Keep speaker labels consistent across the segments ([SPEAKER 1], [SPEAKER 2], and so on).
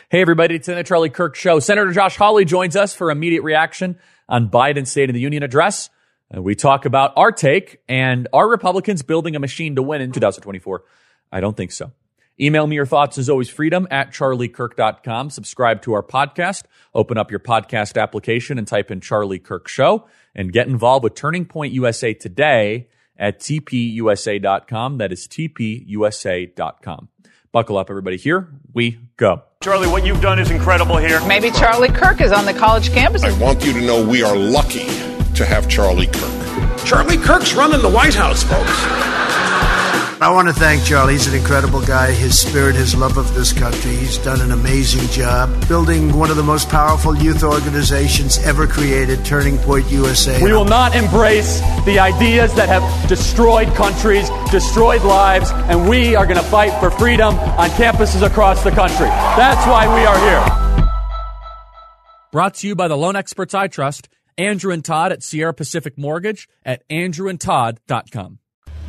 [SPEAKER 1] Hey, everybody, it's the Charlie Kirk Show. Senator Josh Hawley joins us for immediate reaction on Biden's State of the Union address. We talk about our take, and are Republicans building a machine to win in 2024? I don't think so. Email me your thoughts, as always, freedom@charliekirk.com. Subscribe to our podcast. Open up your podcast application and type in Charlie Kirk Show, and get involved with Turning Point USA today at tpusa.com. That is tpusa.com. Buckle up, everybody. Here we go.
[SPEAKER 2] Charlie, what you've done is incredible here.
[SPEAKER 3] Maybe Charlie Kirk is on the college campus.
[SPEAKER 4] I want you to know we are lucky to have Charlie Kirk.
[SPEAKER 5] Charlie Kirk's running the White House, folks.
[SPEAKER 6] I want to thank Charlie. He's an incredible guy. His spirit, his love of this country. He's done an amazing job building one of the most powerful youth organizations ever created, Turning Point USA.
[SPEAKER 2] We will not embrace the ideas that have destroyed countries, destroyed lives, and we are going to fight for freedom on campuses across the country. That's why we are here.
[SPEAKER 1] Brought to you by the loan experts I trust, Andrew and Todd at Sierra Pacific Mortgage at andrewandtodd.com.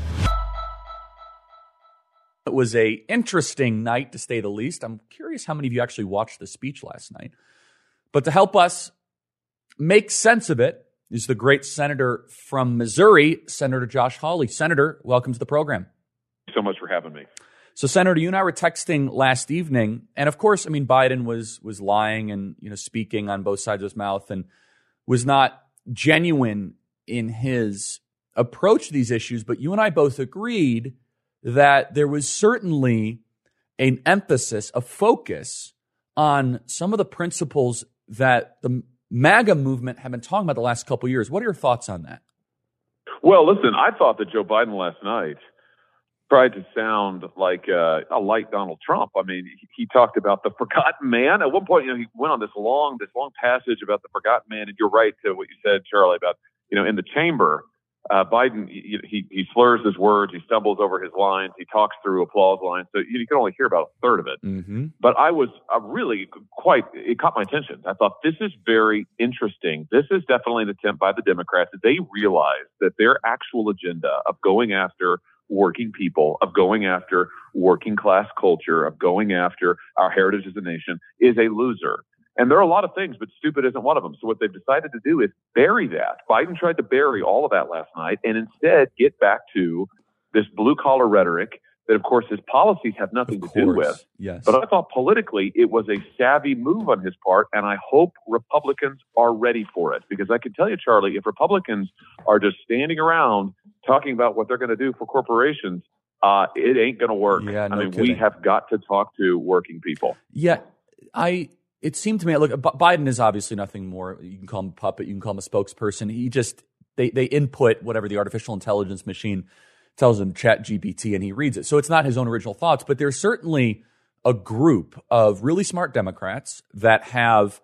[SPEAKER 1] It was a interesting night, to say the least. I'm curious how many of you actually watched the speech last night. But to help us make sense of it is the great senator from Missouri, Senator Josh Hawley. Senator, welcome to the program.
[SPEAKER 7] Thank you so much for having me.
[SPEAKER 1] So, Senator, you and I were texting last evening, and of course, I mean, Biden was lying and speaking on both sides of his mouth, and was not genuine in his approach to these issues. But you and I both agreed that there was certainly an emphasis, a focus on some of the principles that the MAGA movement have been talking about the last couple of years. What are your thoughts on that?
[SPEAKER 7] Well, listen, I thought that Joe Biden last night tried to sound like a light Donald Trump. I mean, he talked about the forgotten man. At one point, he went on this long passage about the forgotten man. And you're right to what you said, Charlie, about, in the chamber, Biden, he slurs his words, he stumbles over his lines, he talks through applause lines, so you can only hear about a third of it. Mm-hmm. But it caught my attention. I thought, this is very interesting. This is definitely an attempt by the Democrats. They realize that their actual agenda of going after working people, of going after working class culture, of going after our heritage as a nation is a loser. And there are a lot of things, but stupid isn't one of them. So what they've decided to do is bury that. Biden tried to bury all of that last night and instead get back to this blue-collar rhetoric that, of course, his policies have nothing to do with.
[SPEAKER 1] Yes.
[SPEAKER 7] But I thought politically it was a savvy move on his part, and I hope Republicans are ready for it. Because I can tell you, Charlie, if Republicans are just standing around talking about what they're going to do for corporations, it ain't going to work.
[SPEAKER 1] Yeah, no kidding.
[SPEAKER 7] We have got to talk to working people.
[SPEAKER 1] Yeah, It seemed to me, look, Biden is obviously nothing more. You can call him a puppet. You can call him a spokesperson. They input whatever the artificial intelligence machine tells him, ChatGPT, and he reads it. So it's not his own original thoughts, but there's certainly a group of really smart Democrats that have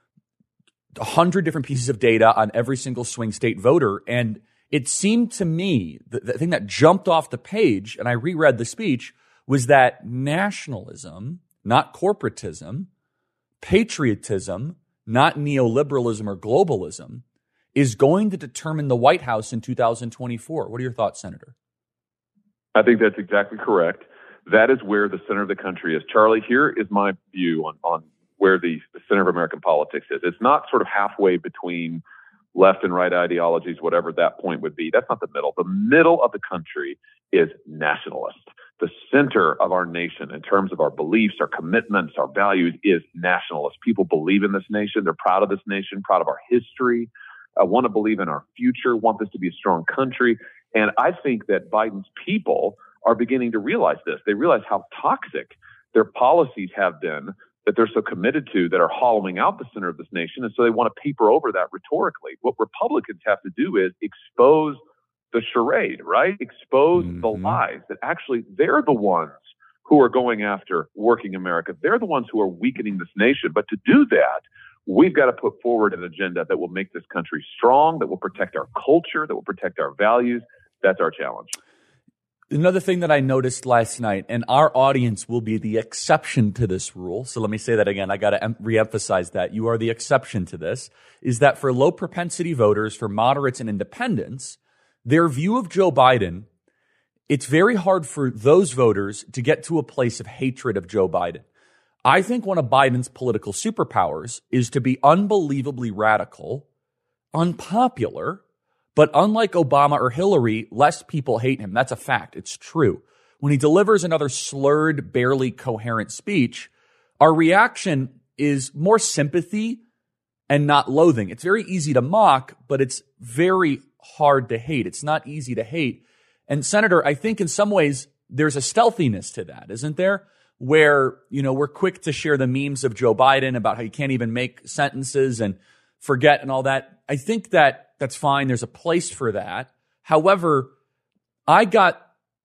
[SPEAKER 1] 100 different pieces of data on every single swing state voter. And it seemed to me, the thing that jumped off the page, and I reread the speech, was that nationalism, not corporatism, patriotism, not neoliberalism or globalism, is going to determine the White House in 2024. What are your thoughts, Senator?
[SPEAKER 7] I think that's exactly correct. That is where the center of the country is. Charlie, here is my view on where the center of American politics is. It's not sort of halfway between left and right ideologies, whatever that point would be. That's not the middle. The middle of the country is nationalist. The center of our nation in terms of our beliefs, our commitments, our values is nationalist. People believe in this nation. They're proud of this nation, proud of our history, want to believe in our future, want this to be a strong country. And I think that Biden's people are beginning to realize this. They realize how toxic their policies have been that they're so committed to that are hollowing out the center of this nation. And so they want to paper over that rhetorically. What Republicans have to do is expose the charade, right? Expose the lies that actually they're the ones who are going after working America. They're the ones who are weakening this nation. But to do that, we've got to put forward an agenda that will make this country strong, that will protect our culture, that will protect our values. That's our challenge.
[SPEAKER 1] Another thing that I noticed last night, and our audience will be the exception to this rule, so let me say that again, I got to reemphasize that, you are the exception to this, is that for low propensity voters, for moderates and independents, their view of Joe Biden, it's very hard for those voters to get to a place of hatred of Joe Biden. I think one of Biden's political superpowers is to be unbelievably radical, unpopular, but unlike Obama or Hillary, less people hate him. That's a fact. It's true. When he delivers another slurred, barely coherent speech, our reaction is more sympathy and not loathing. It's very easy to mock, but it's very hard to hate. It's not easy to hate. And Senator, I think in some ways there's a stealthiness to that, isn't there? Where, we're quick to share the memes of Joe Biden about how you can't even make sentences and forget and all that. I think that's fine. There's a place for that. However, I got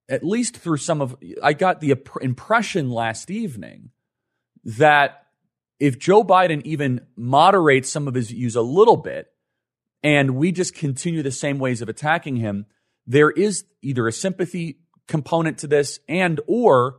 [SPEAKER 1] the impression last evening that if Joe Biden even moderates some of his views a little bit and we just continue the same ways of attacking him, there is either a sympathy component to this or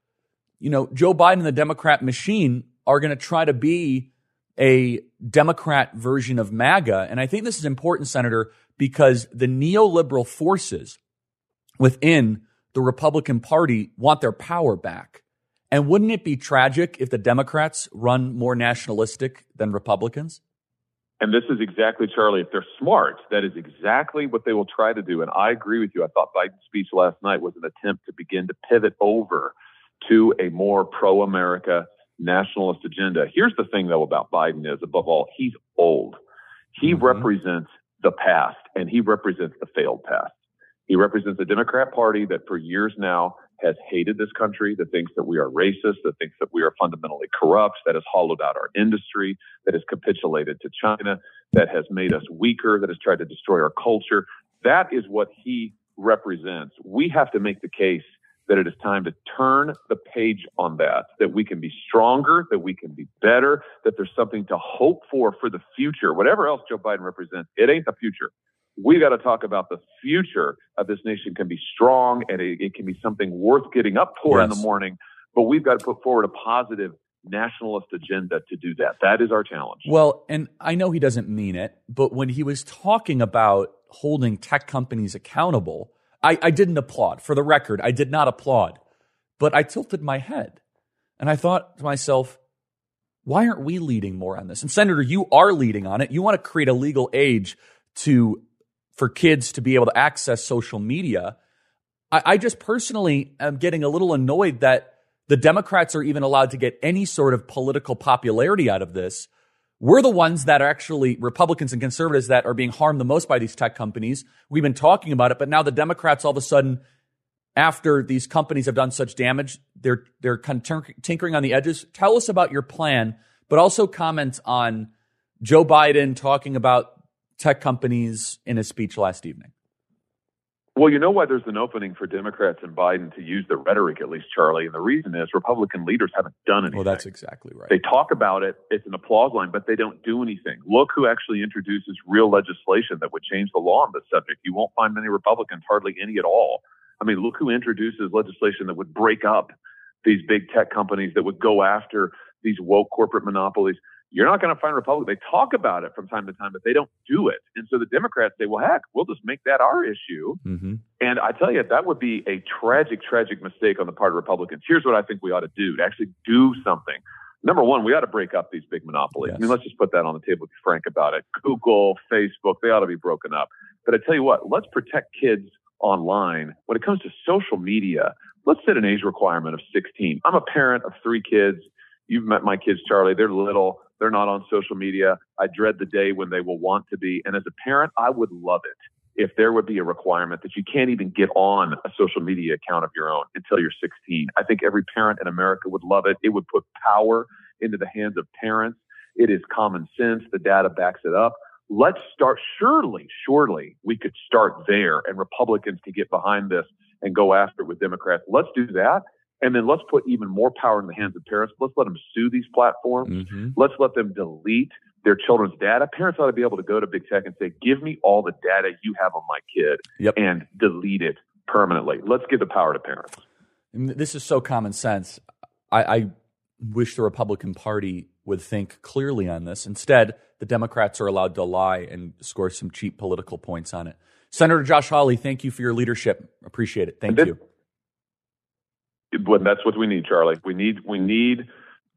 [SPEAKER 1] Joe Biden and the Democrat machine are going to try to be a Democrat version of MAGA. And I think this is important, Senator, because the neoliberal forces within the Republican Party want their power back. And wouldn't it be tragic if the Democrats run more nationalistic than Republicans?
[SPEAKER 7] And this is exactly, Charlie, if they're smart, that is exactly what they will try to do. And I agree with you. I thought Biden's speech last night was an attempt to begin to pivot over to a more pro-America nationalist agenda. Here's the thing, though, about Biden is, above all, he's old. He represents the past, and he represents the failed past. He represents a Democrat Party that for years now has hated this country, that thinks that we are racist, that thinks that we are fundamentally corrupt, that has hollowed out our industry, that has capitulated to China, that has made us weaker, that has tried to destroy our culture. That is what he represents. We have to make the case that it is time to turn the page on that we can be stronger, that we can be better, that there's something to hope for the future. Whatever else Joe Biden represents, it ain't the future. We got to talk about the future of this nation can be strong and it can be something worth getting up for in the morning. But we've got to put forward a positive nationalist agenda to do that. That is our challenge.
[SPEAKER 1] Well, and I know he doesn't mean it, but when he was talking about holding tech companies accountable, I didn't applaud. For the record, I did not applaud. But I tilted my head. And I thought to myself, why aren't we leading more on this? And Senator, you are leading on it. You want to create a legal age for kids to be able to access social media. I just personally am getting a little annoyed that the Democrats are even allowed to get any sort of political popularity out of this. We're the ones that are actually Republicans and conservatives that are being harmed the most by these tech companies. We've been talking about it, but now the Democrats all of a sudden, after these companies have done such damage, they're kind of tinkering on the edges. Tell us about your plan, but also comment on Joe Biden talking about tech companies in his speech last evening.
[SPEAKER 7] Well, you know why there's an opening for Democrats and Biden to use the rhetoric, at least, Charlie, and the reason is Republican leaders haven't done anything.
[SPEAKER 1] Well, that's exactly right.
[SPEAKER 7] They talk about it, it's an applause line, but they don't do anything. Look who actually introduces real legislation that would change the law on this subject. You won't find many Republicans, hardly any at all. I mean, look who introduces legislation that would break up these big tech companies, that would go after these woke corporate monopolies. You're not going to find Republicans. They talk about it from time to time, but they don't do it. And so the Democrats say, well, heck, we'll just make that our issue. Mm-hmm. And I tell you, that would be a tragic, tragic mistake on the part of Republicans. Here's what I think we ought to do, to actually do something. Number one, we ought to break up these big monopolies. Yes. I mean, let's just put that on the table, be frank about it. Google, Facebook, they ought to be broken up. But I tell you what, let's protect kids online. When it comes to social media, let's set an age requirement of 16. I'm a parent of 3 kids. You've met my kids, Charlie. They're little. They're not on social media. I dread the day when they will want to be. And as a parent, I would love it if there would be a requirement that you can't even get on a social media account of your own until you're 16. I think every parent in America would love it. It would put power into the hands of parents. It is common sense. The data backs it up. Let's start. Surely we could start there, and Republicans can get behind this and go after it with Democrats. Let's do that. And then let's put even more power in the hands of parents. Let's let them sue these platforms. Mm-hmm. Let's let them delete their children's data. Parents ought to be able to go to big tech and say, give me all the data you have on my kid and delete it permanently. Let's give the power to parents.
[SPEAKER 1] And this is so common sense. I wish the Republican Party would think clearly on this. Instead, the Democrats are allowed to lie and score some cheap political points on it. Senator Josh Hawley, thank you for your leadership. Appreciate it. Thank you.
[SPEAKER 7] That's what we need, Charlie. We need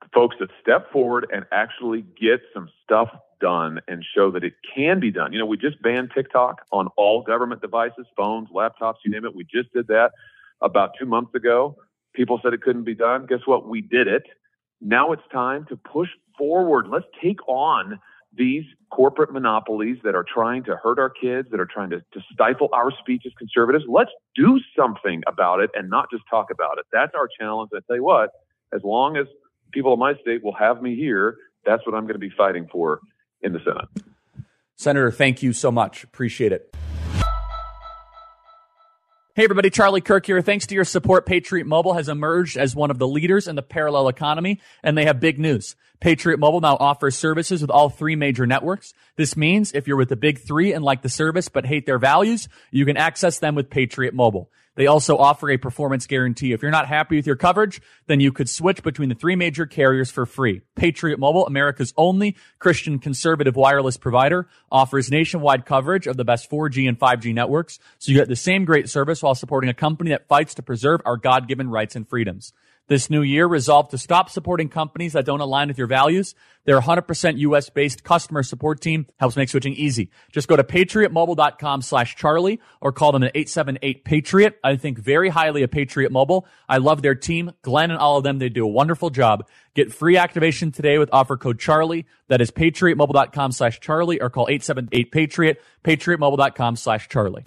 [SPEAKER 7] folks that step forward and actually get some stuff done and show that it can be done. We just banned TikTok on all government devices, phones, laptops, you name it. We just did that about 2 months ago. People said it couldn't be done. Guess what? We did it. Now it's time to push forward. Let's take on these corporate monopolies that are trying to hurt our kids, that are trying to stifle our speech as conservatives. Let's do something about it and not just talk about it. That's our challenge. I tell you what, as long as people in my state will have me here, that's what I'm going to be fighting for in the Senate.
[SPEAKER 1] Senator, thank you so much. Appreciate it. Hey everybody, Charlie Kirk here. Thanks to your support, Patriot Mobile has emerged as one of the leaders in the parallel economy, and they have big news. Patriot Mobile now offers services with all 3 major networks. This means if you're with the big 3 and like the service but hate their values, you can access them with Patriot Mobile. They also offer a performance guarantee. If you're not happy with your coverage, then you could switch between the 3 major carriers for free. Patriot Mobile, America's only Christian conservative wireless provider, offers nationwide coverage of the best 4G and 5G networks, so you get the same great service while supporting a company that fights to preserve our God-given rights and freedoms. This new year, resolve to stop supporting companies that don't align with your values. Their 100% U.S.-based customer support team helps make switching easy. Just go to patriotmobile.com/Charlie or call them at 878-PATRIOT. I think very highly of Patriot Mobile. I love their team. Glenn and all of them, they do a wonderful job. Get free activation today with offer code Charlie. That is patriotmobile.com/Charlie or call 878-PATRIOT, patriotmobile.com/Charlie.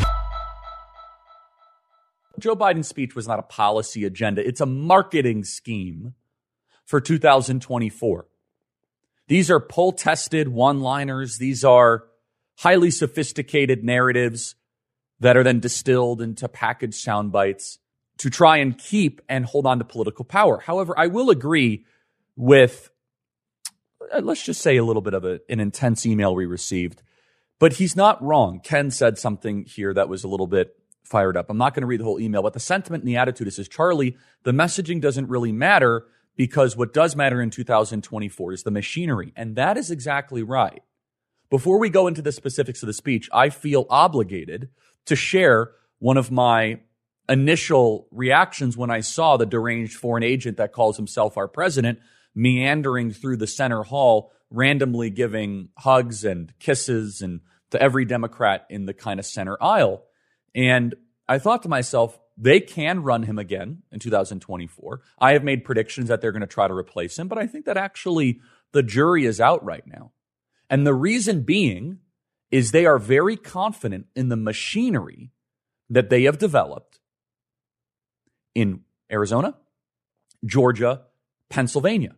[SPEAKER 1] Joe Biden's speech was not a policy agenda. It's a marketing scheme for 2024. These are poll-tested one-liners. These are highly sophisticated narratives that are then distilled into packaged sound bites to try and keep and hold on to political power. However, I will agree with, let's just say, a little bit of an intense email we received. But he's not wrong. Ken said something here that was a little bit fired up. I'm not going to read the whole email, but the sentiment and the attitude is, Charlie, the messaging doesn't really matter because what does matter in 2024 is the machinery. And that is exactly right. Before we go into the specifics of the speech, I feel obligated to share one of my initial reactions when I saw the deranged foreign agent that calls himself our president meandering through the center hall, randomly giving hugs and kisses and to every Democrat in the kind of center aisle. And I thought to myself, they can run him again in 2024. I have made predictions that they're going to try to replace him, but I think that actually the jury is out right now. And the reason being is they are very confident in the machinery that they have developed in Arizona, Georgia, Pennsylvania.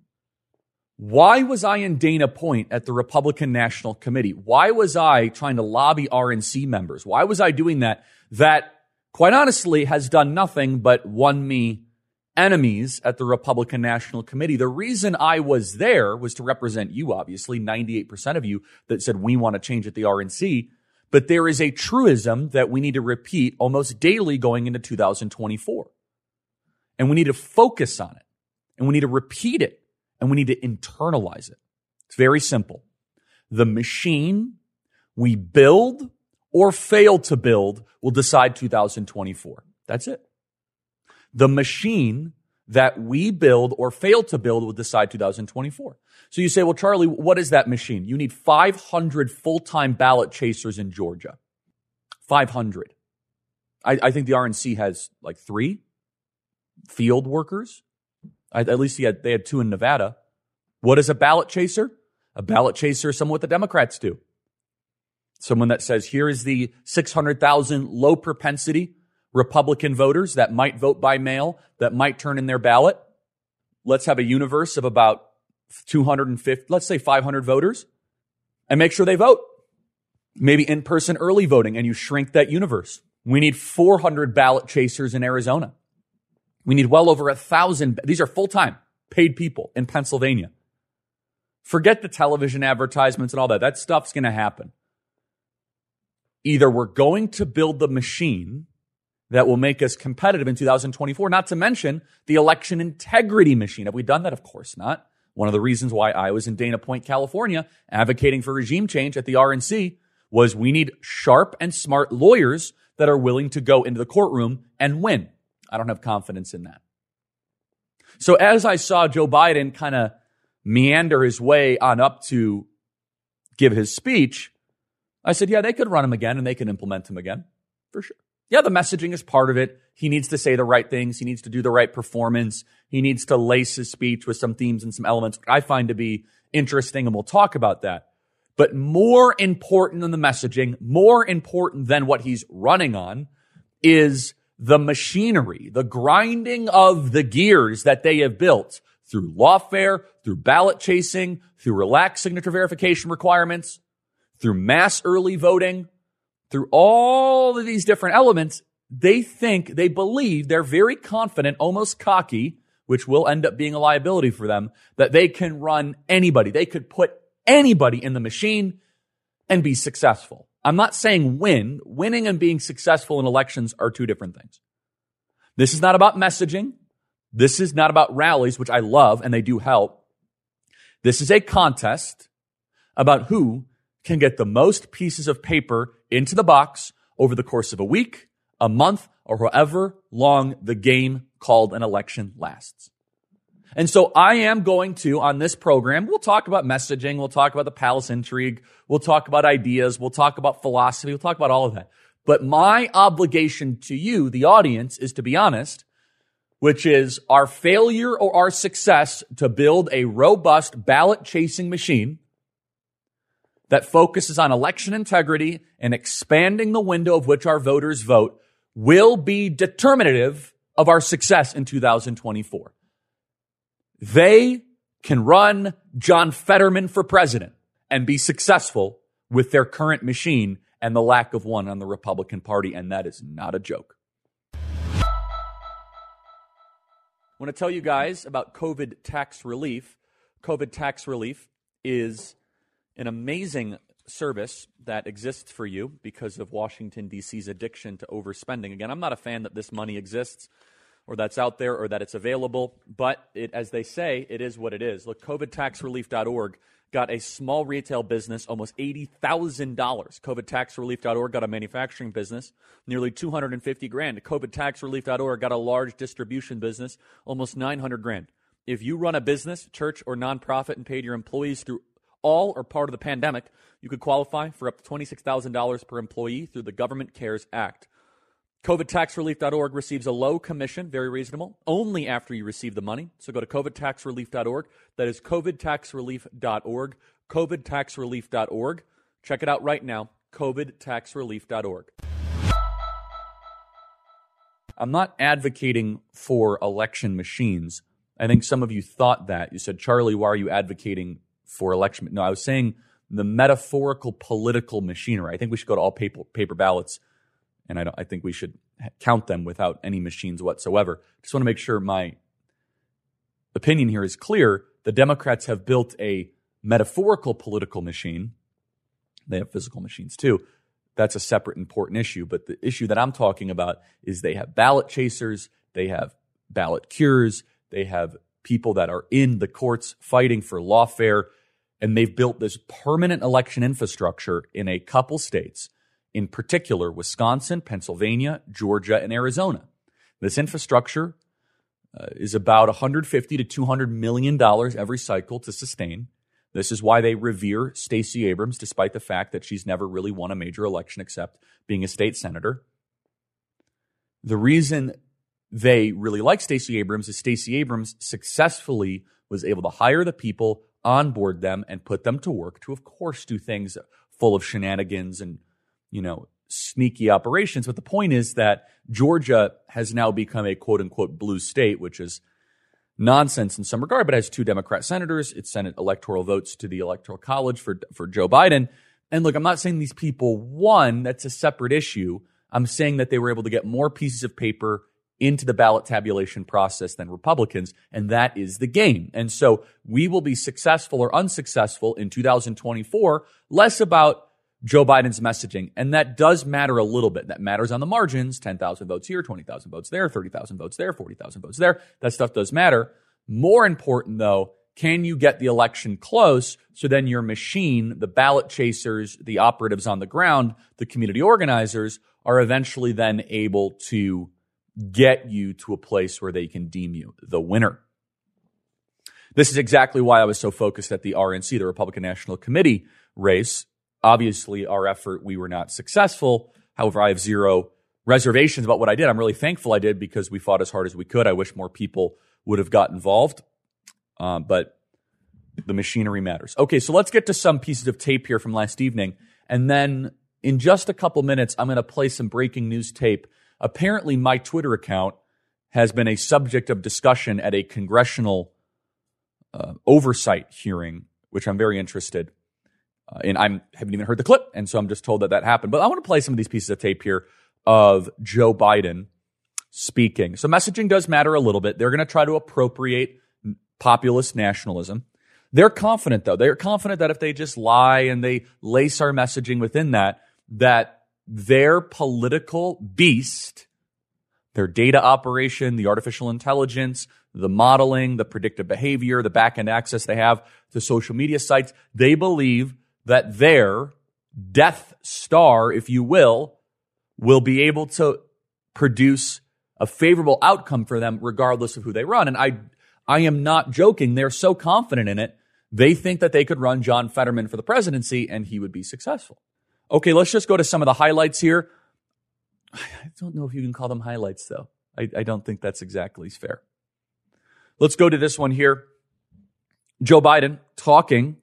[SPEAKER 1] Why was I in Dana Point at the Republican National Committee? Why was I trying to lobby RNC members? Why was I doing that? That, quite honestly, has done nothing but won me enemies at the Republican National Committee. The reason I was there was to represent you, obviously, 98% of you that said we want to change at the RNC. But there is a truism that we need to repeat almost daily going into 2024. And we need to focus on it. And we need to repeat it. And we need to internalize it. It's very simple. The machine we build or fail to build will decide 2024. That's it. The machine that we build or fail to build will decide 2024. So you say, well, Charlie, what is that machine? You need 500 full-time ballot chasers in Georgia. 500. I think the RNC has like 3 field workers. At least they had 2 in Nevada. What is a ballot chaser? A ballot chaser is someone what the Democrats do. Someone that says, here is the 600,000 low propensity Republican voters that might vote by mail, that might turn in their ballot. Let's have a universe of about 250, let's say 500 voters, and make sure they vote. Maybe in-person early voting, and you shrink that universe. We need 400 ballot chasers in Arizona. We need well over 1,000. These are full-time, paid people in Pennsylvania. Forget the television advertisements and all that. That stuff's going to happen. Either we're going to build the machine that will make us competitive in 2024, not to mention the election integrity machine. Have we done that? Of course not. One of the reasons why I was in Dana Point, California, advocating for regime change at the RNC was we need sharp and smart lawyers that are willing to go into the courtroom and win. I don't have confidence in that. So as I saw Joe Biden kind of meander his way on up to give his speech, I said, yeah, they could run him again and they can implement him again, for sure. Yeah, the messaging is part of it. He needs to say the right things. He needs to do the right performance. He needs to lace his speech with some themes and some elements I find to be interesting, and we'll talk about that. But more important than the messaging, more important than what he's running on, is the machinery, the grinding of the gears that they have built through lawfare, through ballot chasing, through relaxed signature verification requirements, through mass early voting, through all of these different elements. They believe, they're very confident, almost cocky, which will end up being a liability for them, that they can run anybody. They could put anybody in the machine and be successful. I'm not saying win. Winning and being successful in elections are two different things. This is not about messaging. This is not about rallies, which I love, and they do help. This is a contest about who can get the most pieces of paper into the box over the course of a week, a month, or however long the game called an election lasts. And so I am going to, on this program, we'll talk about messaging, we'll talk about the palace intrigue, we'll talk about ideas, we'll talk about philosophy, we'll talk about all of that. But my obligation to you, the audience, is to be honest, which is our failure or our success to build a robust ballot-chasing machine that focuses on election integrity and expanding the window of which our voters vote will be determinative of our success in 2024. They can run John Fetterman for president and be successful with their current machine and the lack of one on the Republican Party, and that is not a joke. I want to tell you guys about COVID tax relief. COVID tax relief is an amazing service that exists for you because of Washington, D.C.'s addiction to overspending. Again, I'm not a fan that this money exists or that's out there or that it's available, but as they say, it is what it is. Look, COVIDtaxrelief.org got a small retail business almost $80,000. COVIDtaxrelief.org got a manufacturing business nearly $250,000. COVIDtaxrelief.org got a large distribution business almost $900,000. If you run a business, church, or nonprofit and paid your employees through all or part of the pandemic, you could qualify for up to $26,000 per employee through the Government CARES Act. COVIDtaxrelief.org receives a low commission, very reasonable, only after you receive the money. So go to COVIDtaxrelief.org. That is COVIDtaxrelief.org. COVIDtaxrelief.org. Check it out right now, COVIDtaxrelief.org. I'm not advocating for election machines. I think some of you thought that. You said, Charlie, why are you advocating for election? No, I was saying the metaphorical political machinery. I think we should go to all paper ballots, and I think we should count them without any machines whatsoever. Just want to make sure my opinion here is clear. The Democrats have built a metaphorical political machine. They have physical machines too. That's a separate important issue. But the issue that I'm talking about is they have ballot chasers, they have ballot cures, they have people that are in the courts fighting for lawfare, and they've built this permanent election infrastructure in a couple states, in particular Wisconsin, Pennsylvania, Georgia, and Arizona. This infrastructure is about $150 to $200 million every cycle to sustain. This is why they revere Stacey Abrams, despite the fact that she's never really won a major election except being a state senator. The reason they really like Stacey Abrams is Stacey Abrams successfully was able to hire the people, onboard them, and put them to work to, of course, do things full of shenanigans and, sneaky operations. But the point is that Georgia has now become a quote-unquote blue state, which is nonsense in some regard, but has 2 Democrat senators. It sent electoral votes to the Electoral College for Joe Biden. And look, I'm not saying these people won. That's a separate issue. I'm saying that they were able to get more pieces of paper into the ballot tabulation process than Republicans, and that is the game. And so we will be successful or unsuccessful in 2024, less about Joe Biden's messaging, and that does matter a little bit. That matters on the margins, 10,000 votes here, 20,000 votes there, 30,000 votes there, 40,000 votes there. That stuff does matter. More important, though, can you get the election close so then your machine, the ballot chasers, the operatives on the ground, the community organizers, are eventually then able to get you to a place where they can deem you the winner. This is exactly why I was so focused at the RNC, the Republican National Committee race. Obviously, our effort, we were not successful. However, I have zero reservations about what I did. I'm really thankful I did because we fought as hard as we could. I wish more people would have got involved, but the machinery matters. Okay, so let's get to some pieces of tape here from last evening, and then in just a couple minutes, I'm going to play some breaking news tape. Apparently, my Twitter account has been a subject of discussion at a congressional oversight hearing, which I'm very interested in. I haven't even heard the clip, and so I'm just told that happened. But I want to play some of these pieces of tape here of Joe Biden speaking. So messaging does matter a little bit. They're going to try to appropriate populist nationalism. They're confident, though. They're confident that if they just lie and they lace our messaging within that their political beast, their data operation, the artificial intelligence, the modeling, the predictive behavior, the back-end access they have to social media sites, they believe that their Death Star, if you will be able to produce a favorable outcome for them regardless of who they run. And I am not joking. They're so confident in it. They think that they could run John Fetterman for the presidency and he would be successful. Okay, let's just go to some of the highlights here. I don't know if you can call them highlights, though. I don't think that's exactly fair. Let's go to this one here. Joe Biden talking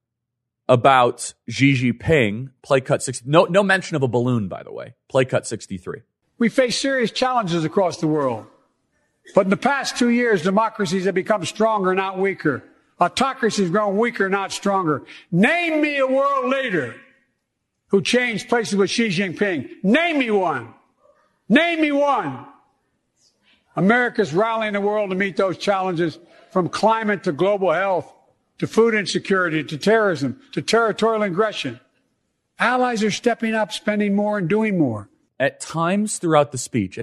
[SPEAKER 1] about Xi Jinping, play cut 60. No mention of a balloon, by the way. Play cut 63.
[SPEAKER 8] We face serious challenges across the world. But in the past 2 years, democracies have become stronger, not weaker. Autocracies have grown weaker, not stronger. Name me a world leader who changed places with Xi Jinping. Name me one. Name me one. America's rallying the world to meet those challenges, from climate to global health, to food insecurity, to terrorism, to territorial aggression. Allies are stepping up, spending more, and doing more.
[SPEAKER 1] At times throughout the speech,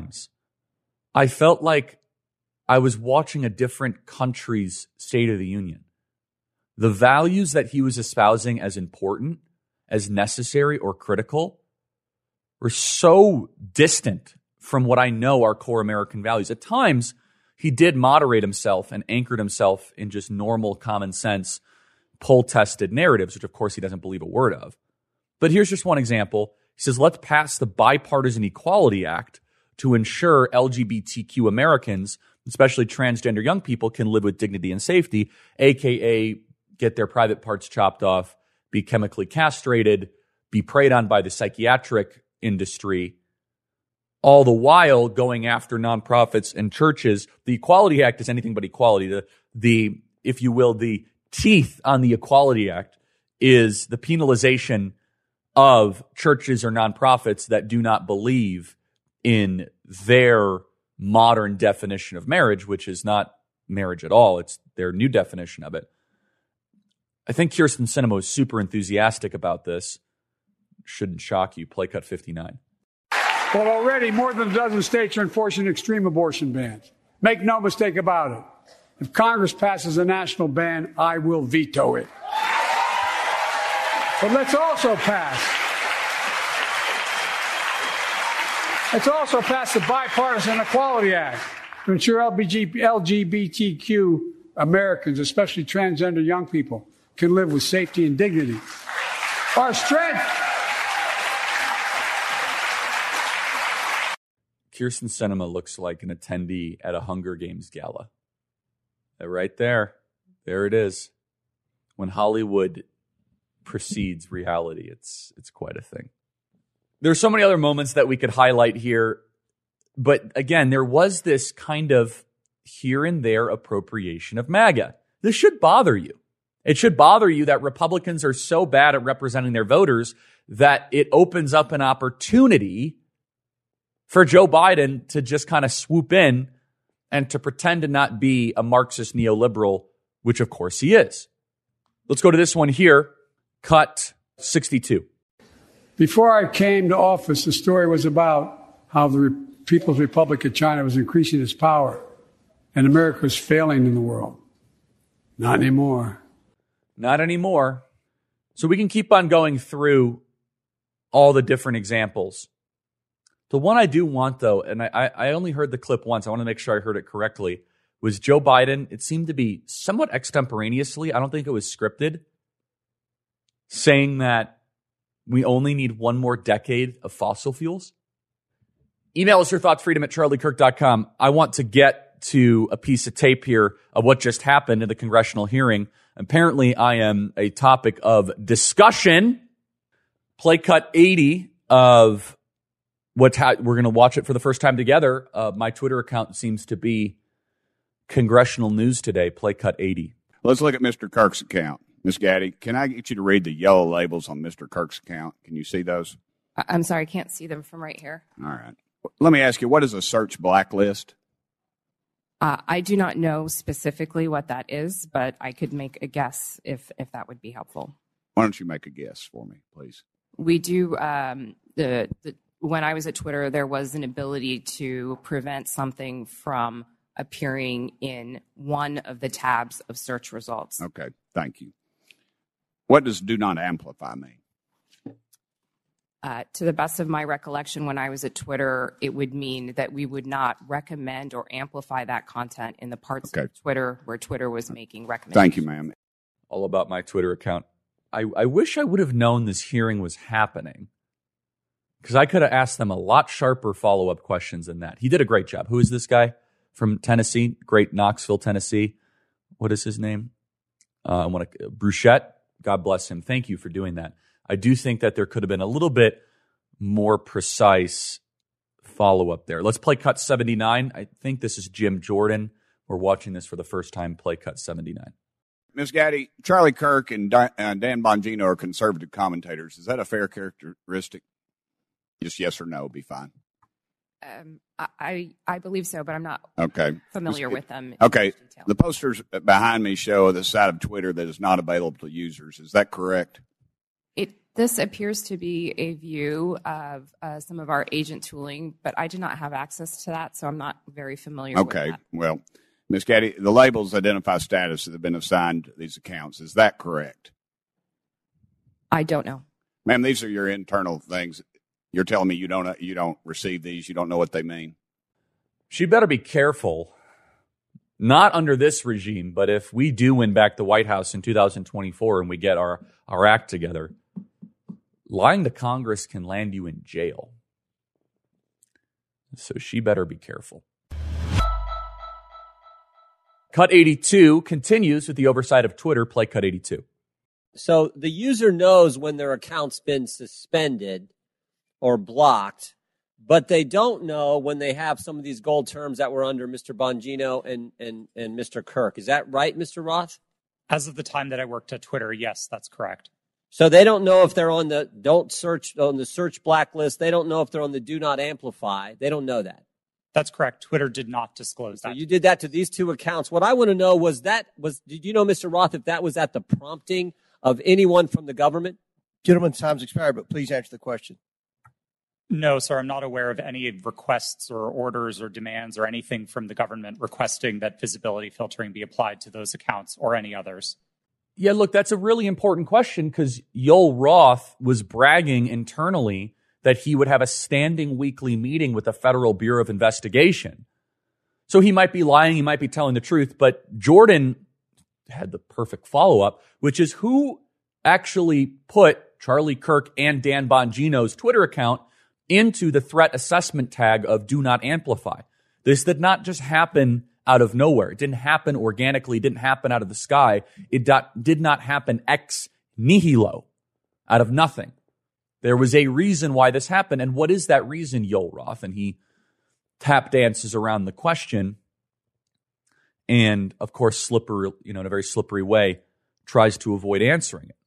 [SPEAKER 1] I felt like I was watching a different country's State of the Union. The values that he was espousing as important, as necessary or critical, were so distant from what I know are core American values. At times, he did moderate himself and anchored himself in just normal, common sense, poll-tested narratives, which of course he doesn't believe a word of. But here's just one example. He says, let's pass the Bipartisan Equality Act to ensure LGBTQ Americans, especially transgender young people, can live with dignity and safety, aka get their private parts chopped off, be chemically castrated, be preyed on by the psychiatric industry, all the while going after nonprofits and churches. The Equality Act is anything but equality. The if you will, the teeth on the Equality Act is the penalization of churches or nonprofits that do not believe in their modern definition of marriage, which is not marriage at all. It's their new definition of it. I think Kyrsten Sinema is super enthusiastic about this. Shouldn't shock you. Play cut 59.
[SPEAKER 8] Well, already more than a dozen states are enforcing extreme abortion bans. Make no mistake about it. If Congress passes a national ban, I will veto it. But let's also pass the Bipartisan Equality Act to ensure LGBTQ Americans, especially transgender young people, can live with safety and dignity. Our strength.
[SPEAKER 1] Kyrsten Sinema looks like an attendee at a Hunger Games gala. Right there. There it is. When Hollywood precedes reality, it's quite a thing. There's so many other moments that we could highlight here. But again, there was this kind of here and there appropriation of MAGA. This should bother you. It should bother you that Republicans are so bad at representing their voters that it opens up an opportunity for Joe Biden to just kind of swoop in and to pretend to not be a Marxist neoliberal, which of course he is. Let's go to this one here, cut 62.
[SPEAKER 8] Before I came to office, the story was about how the People's Republic of China was increasing its power and America was failing in the world. Not anymore.
[SPEAKER 1] Not anymore. So we can keep on going through all the different examples. The one I do want, though, and I only heard the clip once. I want to make sure I heard it correctly, was Joe Biden. It seemed to be somewhat extemporaneously. I don't think it was scripted, saying that we only need one more decade of fossil fuels. Email us your thoughts, freedom@charliekirk.com. I want to get to a piece of tape here of what just happened in the congressional hearing. Apparently, I am a topic of discussion. Play cut 80 of we're going to watch it for the first time together. My Twitter account seems to be Congressional News Today, play cut 80.
[SPEAKER 9] Let's look at Mr. Kirk's account. Ms. Gaddy, can I get you to read the yellow labels on Mr. Kirk's account? Can you see those?
[SPEAKER 10] I'm sorry, I can't see them from right here.
[SPEAKER 9] All right. Let me ask you, what is a search blacklist?
[SPEAKER 10] I do not know specifically what that is, but I could make a guess if that would be helpful.
[SPEAKER 9] Why don't you make a guess for me, please?
[SPEAKER 10] We do, when I was at Twitter, there was an ability to prevent something from appearing in one of the tabs of search results.
[SPEAKER 9] Okay, thank you. What does do not amplify mean?
[SPEAKER 10] To the best of my recollection, when I was at Twitter, it would mean that we would not recommend or amplify that content in the parts of Twitter where Twitter was making recommendations.
[SPEAKER 9] Thank you, ma'am.
[SPEAKER 1] All about my Twitter account. I wish I would have known this hearing was happening, because I could have asked them a lot sharper follow-up questions than that. He did a great job. Who is this guy from Tennessee? Great Knoxville, Tennessee. What is his name? Bruchette. God bless him. Thank you for doing that. I do think that there could have been a little bit more precise follow-up there. Let's play cut 79. I think this is Jim Jordan. We're watching this for the first time. Play cut 79.
[SPEAKER 9] Ms. Gaddy, Charlie Kirk and Dan Bongino are conservative commentators. Is that a fair characteristic? Just yes or no would be fine.
[SPEAKER 10] I believe so, but I'm not familiar with them.
[SPEAKER 9] Okay. The posters behind me show the side of Twitter that is not available to users. Is that correct?
[SPEAKER 10] This appears to be a view of some of our agent tooling, but I do not have access to that, so I'm not very familiar with that. Okay.
[SPEAKER 9] Well, Ms. Gaddy, the labels identify status that have been assigned to these accounts. Is that correct?
[SPEAKER 10] I don't know.
[SPEAKER 9] Ma'am, these are your internal things. You're telling me you don't receive these, you don't know what they mean?
[SPEAKER 1] She better be careful. Not under this regime, but if we do win back the White House in 2024 and we get our act together, lying to Congress can land you in jail. So she better be careful. Cut 82 continues with the oversight of Twitter. Play cut 82.
[SPEAKER 11] So the user knows when their account's been suspended or blocked, but they don't know when they have some of these gold terms that were under Mr. Bongino and Mr. Kirk. Is that right, Mr. Roth?
[SPEAKER 12] As of the time that I worked at Twitter, yes, that's correct.
[SPEAKER 11] So they don't know if they're on the search blacklist. They don't know if they're on the do not amplify. They don't know that.
[SPEAKER 12] That's correct. Twitter did not disclose that.
[SPEAKER 11] So you did that to these two accounts. What I want to know did you know, Mr. Roth, if that was at the prompting of anyone from the government?
[SPEAKER 13] Gentleman's time's expired, but please answer the question.
[SPEAKER 12] No, sir. I'm not aware of any requests or orders or demands or anything from the government requesting that visibility filtering be applied to those accounts or any others.
[SPEAKER 1] Yeah, look, that's a really important question because Yoel Roth was bragging internally that he would have a standing weekly meeting with the Federal Bureau of Investigation. So he might be lying, he might be telling the truth, but Jordan had the perfect follow-up, which is who actually put Charlie Kirk and Dan Bongino's Twitter account into the threat assessment tag of do not amplify. This did not just happen out of nowhere. It didn't happen organically. It didn't happen out of the sky. It did not happen ex nihilo, out of nothing. There was a reason why this happened. And what is that reason, Yoel Roth? And he tap dances around the question and, of course, in a very slippery way, tries to avoid answering it.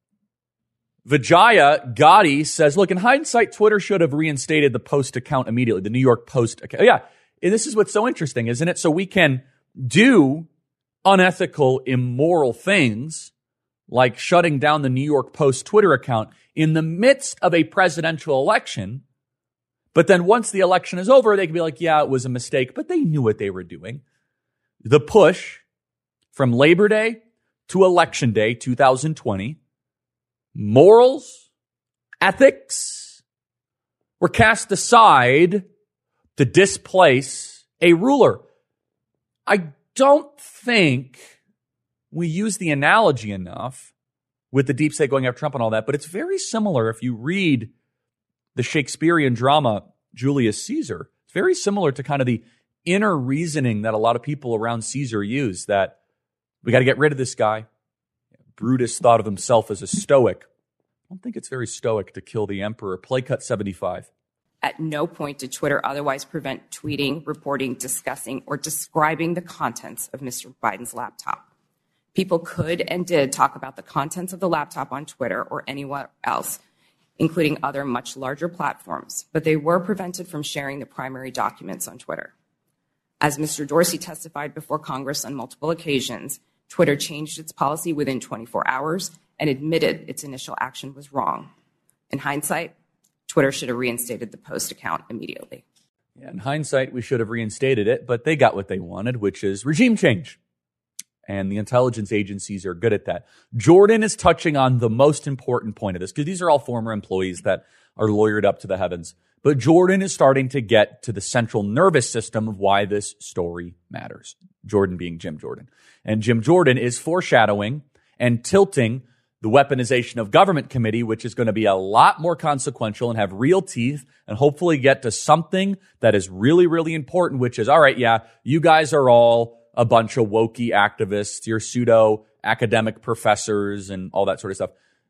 [SPEAKER 1] Vijaya Gotti says, look, in hindsight, Twitter should have reinstated the Post account immediately, the New York Post account. Yeah, and this is what's so interesting, isn't it? So we can do unethical, immoral things like shutting down the New York Post Twitter account in the midst of a presidential election. But then once the election is over, they can be like, yeah, it was a mistake, but they knew what they were doing. The push from Labor Day to Election Day 2020, morals, ethics were cast aside to displace a ruler. I don't think we use the analogy enough with the deep state going after Trump and all that, but it's very similar if you read the Shakespearean drama Julius Caesar. It's very similar to kind of the inner reasoning that a lot of people around Caesar use, that we got to get rid of this guy. Brutus thought of himself as a stoic. I don't think it's very stoic to kill the emperor. Play cut 75.
[SPEAKER 10] At no point did Twitter otherwise prevent tweeting, reporting, discussing, or describing the contents of Mr. Biden's laptop. People could and did talk about the contents of the laptop on Twitter or anywhere else, including other much larger platforms, but they were prevented from sharing the primary documents on Twitter. As Mr. Dorsey testified before Congress on multiple occasions, Twitter changed its policy within 24 hours and admitted its initial action was wrong. In hindsight, Twitter should have reinstated the Post account immediately.
[SPEAKER 1] Yeah, in hindsight, we should have reinstated it, but they got what they wanted, which is regime change. And the intelligence agencies are good at that. Jordan is touching on the most important point of this, because these are all former employees that are lawyered up to the heavens. But Jordan is starting to get to the central nervous system of why this story matters. Jordan being Jim Jordan. And Jim Jordan is foreshadowing and tilting the weaponization of government committee, which is going to be a lot more consequential and have real teeth and hopefully get to something that is really, really important, which is, all right, yeah, you guys are all a bunch of wokey activists, you're pseudo academic professors and all that sort of stuff.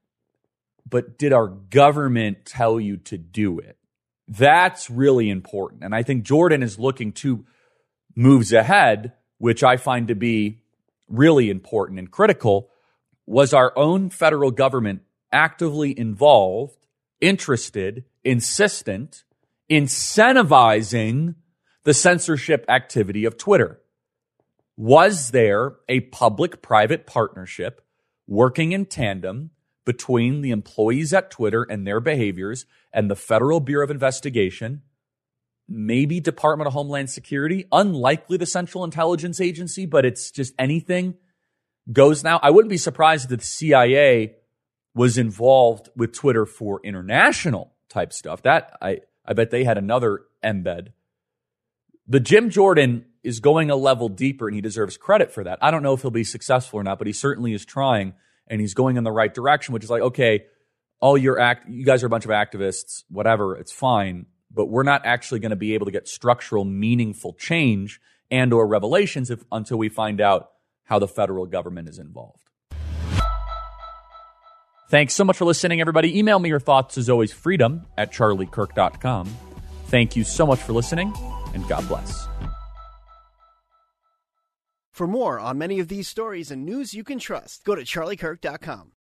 [SPEAKER 1] But did our government tell you to do it? That's really important. And I think Jordan is looking 2 moves ahead, which I find to be really important and critical. Was our own federal government actively involved, interested, insistent, incentivizing the censorship activity of Twitter? Was there a public-private partnership working in tandem between the employees at Twitter and their behaviors and the Federal Bureau of Investigation, maybe Department of Homeland Security, unlikely the Central Intelligence Agency, but it's just anything goes now? I wouldn't be surprised if the CIA was involved with Twitter for international type stuff. That I bet they had another embed. The Jim Jordan is going a level deeper, and he deserves credit for that. I don't know if he'll be successful or not, but he certainly is trying, and he's going in the right direction, which is like, okay, you guys are a bunch of activists, whatever, it's fine, but we're not actually going to be able to get structural, meaningful change and or revelations until we find out how the federal government is involved. Thanks so much for listening, everybody. Email me your thoughts, as always, freedom@charliekirk.com. Thank you so much for listening, and God bless.
[SPEAKER 14] For more on many of these stories and news you can trust, go to charliekirk.com.